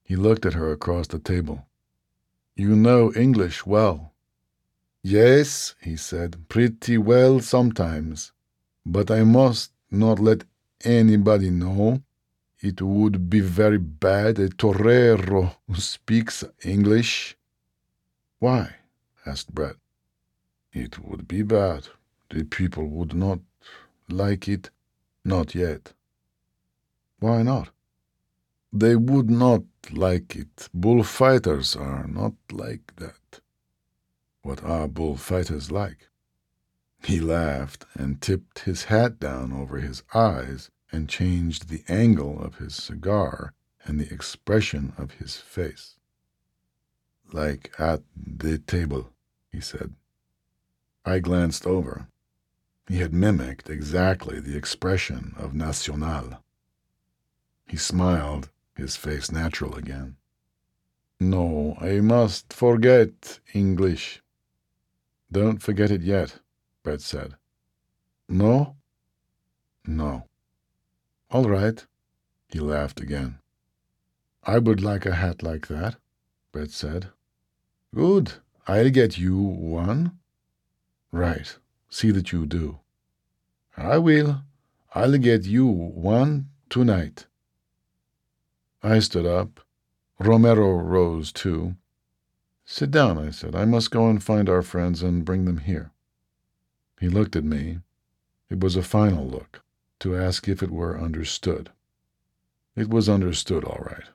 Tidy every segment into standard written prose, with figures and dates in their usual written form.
He looked at her across the table. "You know English well." "Yes," he said, "pretty well sometimes. But I must not let anybody know. It would be very bad, a torero who speaks English." "Why?" asked Brett. "It would be bad. The people would not like it. Not yet." "Why not?" "They would not like it. Bullfighters are not like that." "What are bullfighters like?" He laughed and tipped his hat down over his eyes and changed the angle of his cigar and the expression of his face. "Like at the table," he said. I glanced over. He had mimicked exactly the expression of Nacional. He smiled, his face natural again. "No, I must forget English." "Don't forget it yet," Brett said. "No?" "No." "All right." He laughed again. "I would like a hat like that," Brett said. "Good. I'll get you one." "Right. See that you do." "I will. I'll get you one tonight." I stood up. Romero rose too. "Sit down," I said. "I must go and find our friends and bring them here." He looked at me. It was a final look, to ask if it were understood. It was understood, all right.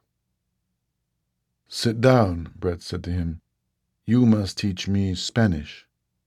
"Sit down," Brett said to him. "You must teach me Spanish."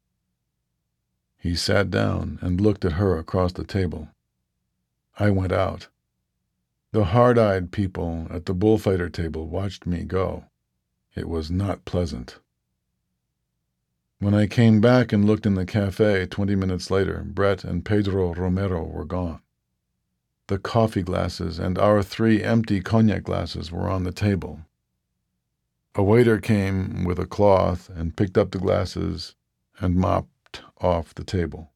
He sat down and looked at her across the table. I went out. The hard-eyed people at the bullfighter table watched me go. It was not pleasant. When I came back and looked in the cafe 20 minutes later, Brett and Pedro Romero were gone. The coffee glasses and our 3 empty cognac glasses were on the table. A waiter came with a cloth and picked up the glasses and mopped off the table.